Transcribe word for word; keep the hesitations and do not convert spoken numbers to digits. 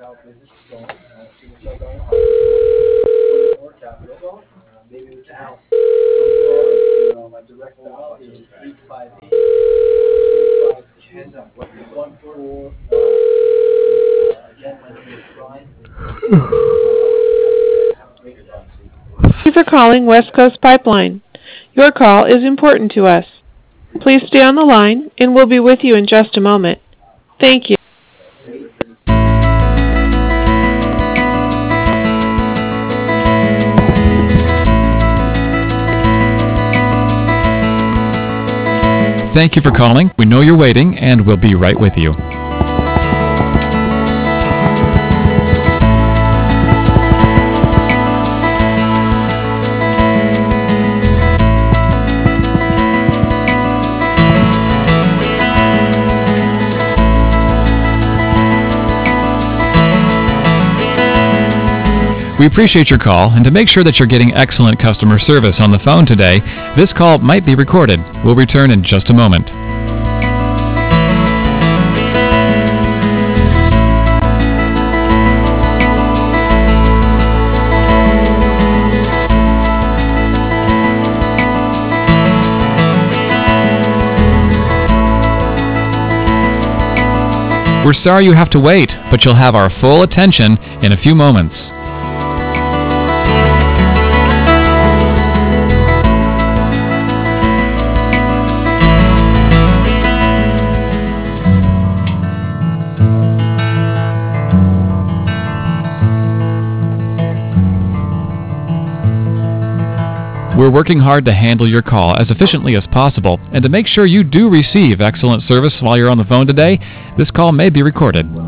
Thank you for calling West Coast Pipeline. Your call is important to us. Please stay on the line, and we'll be with you in just a moment. Thank you. Thank you for calling. We know you're waiting, and we'll be right with you. We appreciate your call, and to make sure that you're getting excellent customer service on the phone today, this call might be recorded. We'll return in just a moment. We're sorry you have to wait, but you'll have our full attention in a few moments. We're working hard to handle your call as efficiently as possible, and to make sure you do receive excellent service while you're on the phone today, this call may be recorded.